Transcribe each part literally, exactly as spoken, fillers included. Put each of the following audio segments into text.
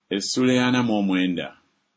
Essula ana mu omwenda.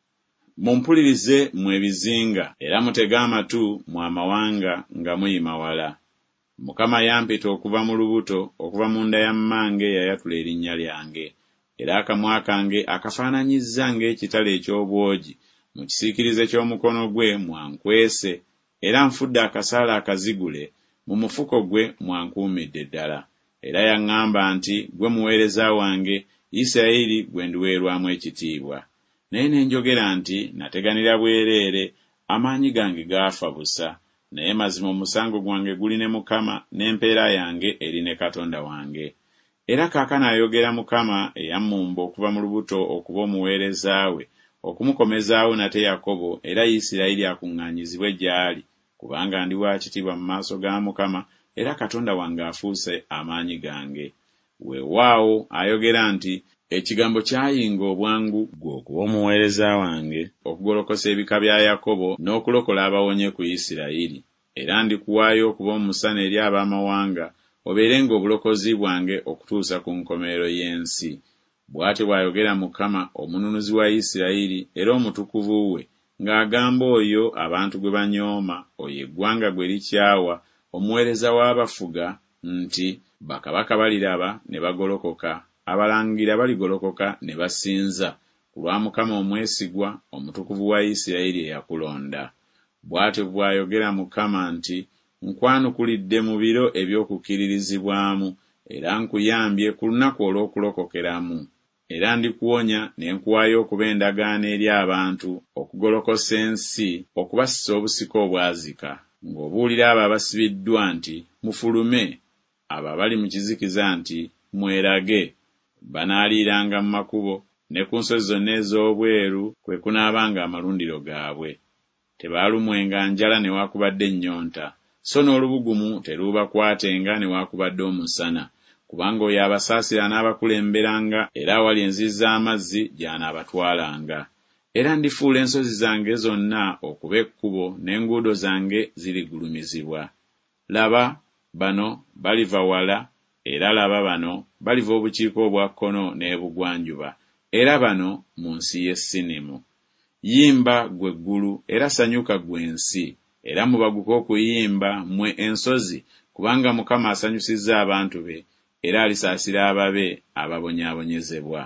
Mumpulirize mwe bizinga era mutege amatu mu amawanga nga muyima wala. Mukama yampita okuva mu lubuto, okuva mu nda ya mmange yayatula erinnya lyange. Era akamwa kange akafaananyizza ng'ekitala eky'obwogi mu kisiikirize ky'omukono gwe mwankwese, era nfudde akasaala akazigule mu mufuko gwe mwankuumidde ddala. Era yaŋŋamba nti gwe muweereza wange Isirayiri gwe ndiweerwamu ekitiibwa. Naye ne njogera nti nateganira bwereere, amaanyi gange gaafa busa, naye mazima omusango gwange guli ne Mukama n'empeera yange eri ne Katonda wange. Era kaakano ayogera Mukama eyammumba okuva mu lubuto okuba omuweereza we, okumukomezaawo nate Yakobo, era Isirayiri akuŋŋaanyizibwe gy'ali, kubanga ndi wa kitiibwa mu maaso ga Mukama, era Katonda wange afuuse amaanyi gange. Weewaawo ayogera nti ekigambo kyayinga obwangu gwe okuba omuweereza wange, okugolokosa ebika bya Yakobo n'okulokola abawonye ku Isirayiri. Era ndikuwaayo okuba omusana eri ab'amawanga, obeerenga obulokozi bwange okutuusa ku nkomerero y'ensi. Bw'atyo bw'ayogera Mukama, omununuzi wa Isirayiri era omutukuvu we, ng'agamba oyo abantu gwe banyooma, oyo eggwanga gwe likyawa, omuweereza w'abafuga, nti bakabaka baliraba ne bagolokoka, abalangira baligolokoka ne basinza, ku lwa Mukama omwesigwa, omutukuvu wa Isirayiri eyakulonda. Bw'atyo bw'ayogera Mukama nti nkwanukulidde mu biro eby'okukiririzibwamu, era nkuyambye ku lunaku olw'okulokokeramu. Era ndikuwonya ne nkuwaayo okuba endagaano eri abantu, okugolokosa ensi, okubasisa obusika obwazika, ng'obuulira abo abasibiddwa nti mufulume, abo abali mu kizikiza nti mwerage. Banaaliiranga mu makubo ne ku nsozi zonna ez'obweru kwe kunaabanga amalundiro gaabwe. Tebaalumwenga njala newaakubadde ennyonta, so n'olubugumu teruubakwatenga newaakubadde omusana, kubanga oyo abasaasira n'abakulemberanga, era awali enzizi z'amazzi gy'anaabatwalanga. Era ndifuula ensozi zange zonna okuba ekkubo, n'enguudo zange zirigulumizibwa. Laba, bano baliva wala, era laba bano baliva obukiiko obwa kkono n'ebugwanjuba, era bano mu nsi y'e Sinimu. Yimba ggwe eggulu, era sanyuka ggwe ensi, era mubaguke okuyimba mmwe ensozi, kubanga Mukama asanyusizza abantu be, era alisaasira ababe ababonyaabonyezebwa.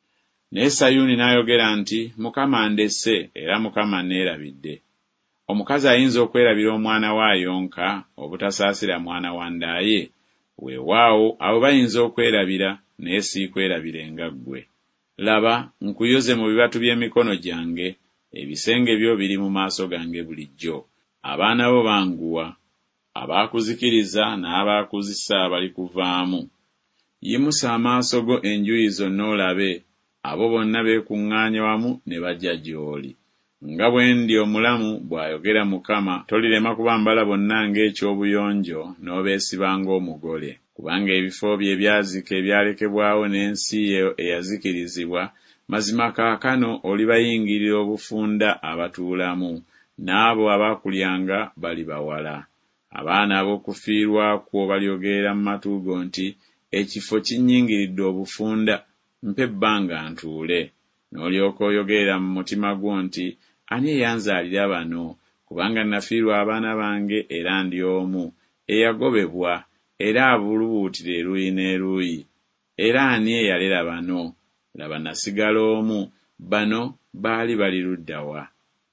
Naye Sayuuni n'ayogera nti Mukama andese, era Mukama neerabidde. Omukazi ayinza okwerabira omwana waayonka, obutasaasira mwana wa ndaaye? Weewaawo abo bayinza okwerabira, naye siikwerabirenga ggwe. Laba, nkuyoze mu bibatu by'emikono gyange, ebisenge byo biri mu maaso gange bulijjo. Abaana bo banguwa, abaakuzikiriza n'abaakuzisa bali kuvaamu. Yimusa amaaso go enjuuyi zonna olabe, abo bonna beekuŋŋaanya wamu ne bajja gy'oli. Nga bwe ndi omulamu, bw'ayogera Mukama, tolirema kubambala bonna ng'ekyobuyonjo n'obeesibanga omugole. Kubanga ebifo bye ebyazika ebyalekebwawo n'ensi yo eyazikirizibwa, mazima kaakano olibayingirira obufunda abatuulamu, n'abo abaakulyanga bali bawala. Abaana ab'okufiirwakwo balyogerera mu matu go nti ekifo kinnyingiridde obufunda, mpa ebbanga ntuule. N'olyoka oyogerera mu mutima gwo nti ani eyanzaalira bano, kubanga nafiirwa abaana bange era ndi omu, eyagobebwa era abulubuutira eruuyi n'eruuyi. Era ani eyalera bano? Laba nasigala omu, bano baali bali ludda wa?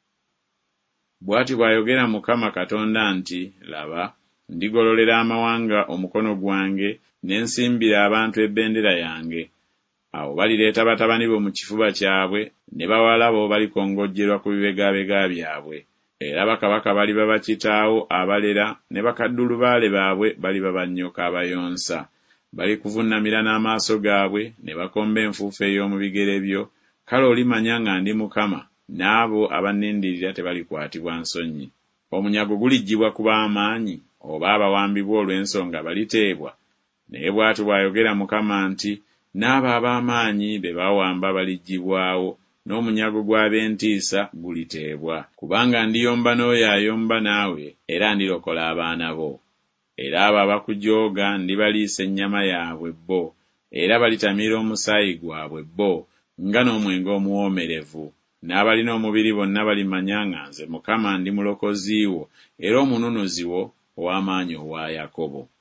Bw'atyo bw'ayogera Mukama Katonda nti laba, ndigololera amawanga omukono gwange, ne nsimbira abantu ebbendera yange. Awo balireeta batabani bo mu kifuba kyabwe, ne bawala bo balikongojjerwa ku bibegabega byabwe. Era bakabaka baliba bakitaawo abalera, ne bakaddulubaale baabwe baliba bannyoka abayonsa. Balikuvunnamira n'amaaso gaabwe, ne bakomba enfuufu ey'omu bigere byo. Kale olimanya nga ndi Mukama, n'abo abannindirira tebalikwatibwa nsonyi. Omunyago guliggyibwa ku b'amaanyi, oba abawambibwa olw'ensonga baliteebwa. Naye bw'atyo bw'ayogera Mukama nti n'abo ab'amaanyi be bawamba baliggyibwawo, n'omunyago gw'ab'entiisa guliteebwa. Kubanga ndiyomba n'oyo ayomba naawe, era ndirokola abaana bo. Era abo abakujooga ndibaliisa ennyama yaabwe bo, era balitamira omusaayi gwabwe bo, nga n'omwenge omuwoomerevu. N'abalina omubiri bonna balimanya nga nze Mukama ndi mulokozi wo era omununuzi wo ow'amaanyi owa Yakobo.